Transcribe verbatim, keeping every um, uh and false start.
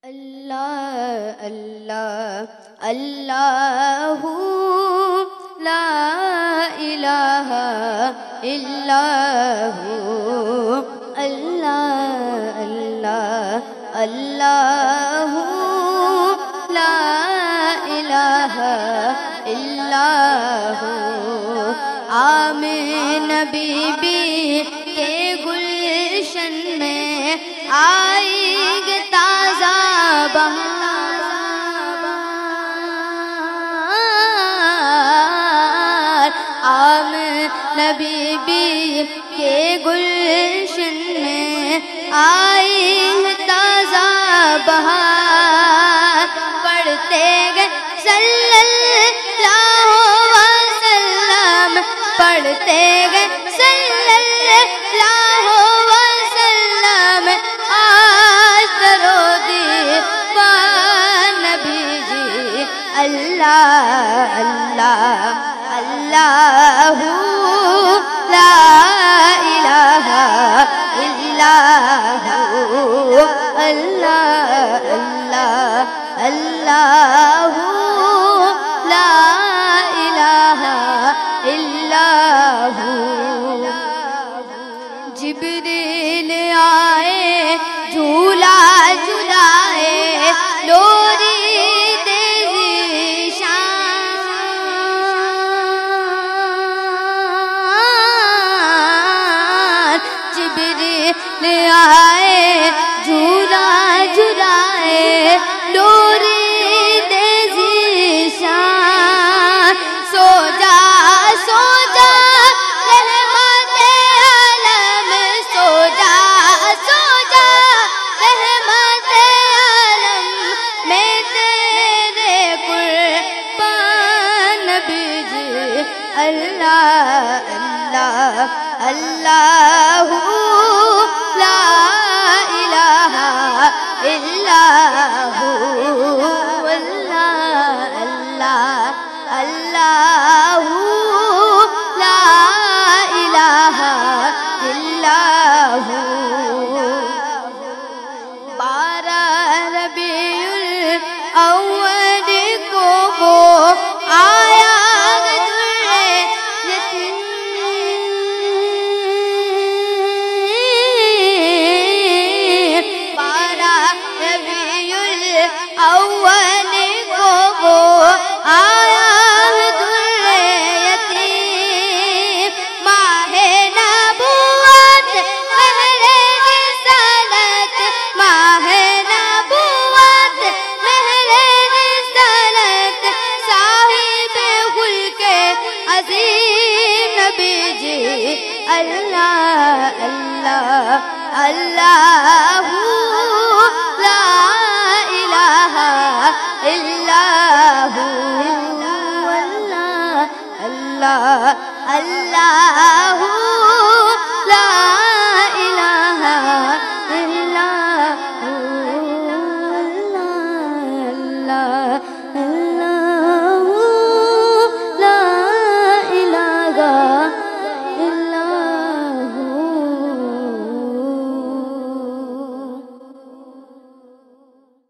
اللہ اللہ اللہ لا الہ الا ہو، اللہ اللہ اللہ لا الہ الا ہو۔ آمین بی بی کے گلشن میں آئے گے تازہ بہار، آمین بی بی کے گلشن میں آئے گے تازہ بہار، پڑھتے گئے صلی اللہ وسلم، پڑھتے گئے صلی اللہ وسلم، آج درودی پا نبی جی، اللہ اللہ اللہ لا الہ الا ہو، اللہ اللہ اللہ لا الہ الا ہو۔ جبریل آئے جھولا جھلائے، لوری دے شان، جبریل آئے جھولا جھلائے، لوری دے شان، سو جا سو جا رحمت عالم، سو جا سو جا رحمت عالم، میں تیرے قربان نبی جی، اللہ اللہ اللہ لا الہ الا ہو، اللہ اللہ اللہ لا الہ الا ہو۔ بارہ ربیع الاول کو وہ آیا درے یتیم، بارہ ربیع الاول کو وہ آیا درے یتیم، ماہ نبوت مہر رسالت، ماہ نبوت مہر رسالت، صاحب خلق عظیم نبی جی، اللہ اللہ اللہ لا الہ الا ہو، اللہ اللہ اللہ